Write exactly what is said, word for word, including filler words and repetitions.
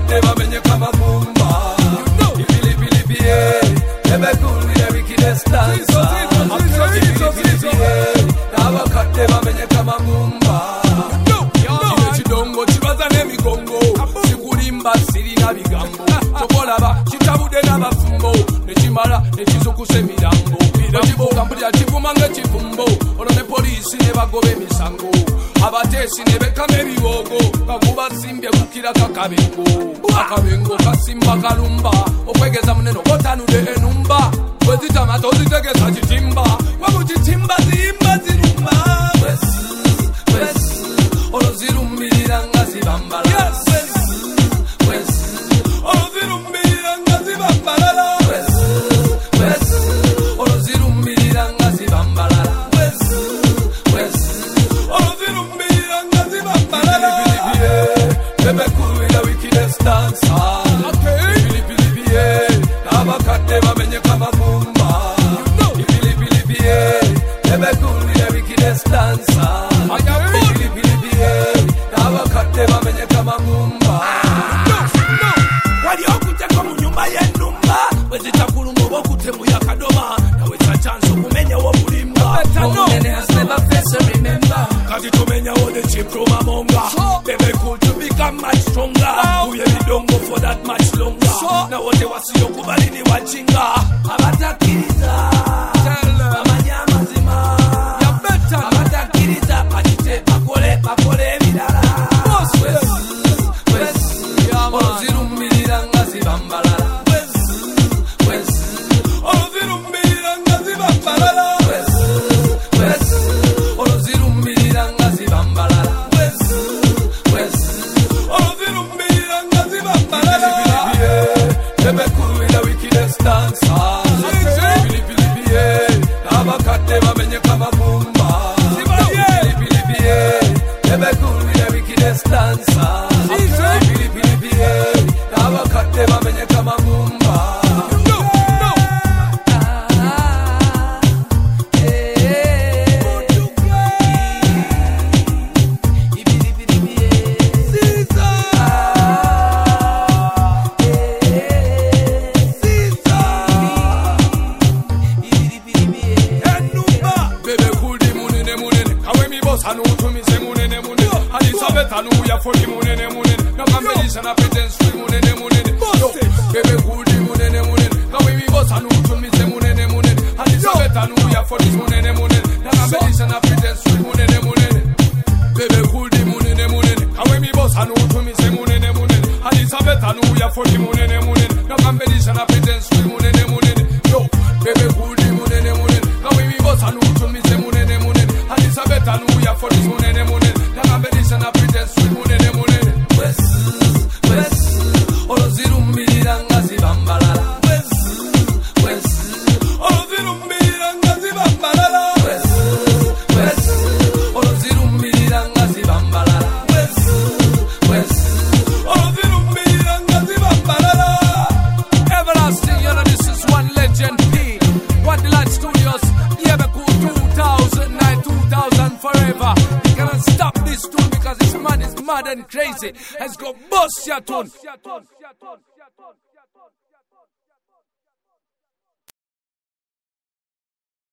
abakadde bamenye kamagumba ibilipilipiye ebekulire wikidest dancer ibilipilipiye abakadde bamenye kamagumba kino ekidongo kibaza n'emigongo sikulimba sirina bigambo tobolaba kitabude n'abafumbo nekimala nekizukusa emirambo ekibuuka mpulira kivuma ng'ekivumbo olwo ne poliisi ne bagoba emisango abateesi ne bekama ebiwoogo kakuba simbye kukirako akabengo akabengo kasimba kalumba okwegeza munene okotanudde enumba bwezitama tozitegesa kitimba wamu kitimba ziyimba zirumba olwo zirumbirira nga zibambala olwo zirumbirira nga zibambalala olwo zirumbirira nga zibambalala olwo zirumbirira nga zibambalala ebekulira wikidest dancer ibilipilipiye abakadde bamenye kamagumba ibilipilipiye ebekulira wikidest dancer ibilipilipiye abakadde bamenye kamagumba wali okuteko mu nyumba y'ennumba bwezitakuluma oba okutemu yakadoma naweza chance okumenyawo obulimba kati tumenyawo ne kipromamonga bebe cool to become much stronger uye bidongo for that much longer nawo tewasiyo kubalini wachinga abatakiriza bamanya amazima abatakiriza bakite bakole bakole ebirala oluzirumbirira nga zibambalala oluzirumbirira nga zibambalala oluzirumbirira nga zibambalala oluzirumbirira nga zibambalala ebekulira wikidest dancer ibilipilipiye abakadde bamenye kamagumba ibilipilipiye ebekulira wikidest dancer ibilipilipiye abakadde bamenye kamagumba anutumise munene munene alisabeta nuya foli munene munene nakambelisha na pretense munene munene bebe kudi munene munene kawe mibosa anutumise munene munene alisabeta nuya foli munene munene nakambelisha na pretense munene munene bebe kudi munene munene kawe mibosa anutumise munene munene alisabeta nuya foli munene munene nakambelisha na pretense munene munene yo bebe kudi munene munene kawe mibosa anutumise munene munene alisabeta nuya foli munene munene nakambelisha na pretense munene munene wes wes oluzirumbirira nga zibambalala wes wes oluzirumbirira nga zibambalala wes wes oluzirumbirira nga zibambalala wes wes oluzirumbirira nga zibambalala. Everlasting, you know this is one legend P Wonderland Studios, Yebeku two thousand nine, two thousand forever. You cannot stop this tune because this man is mad and crazy. Let's go bust your tune.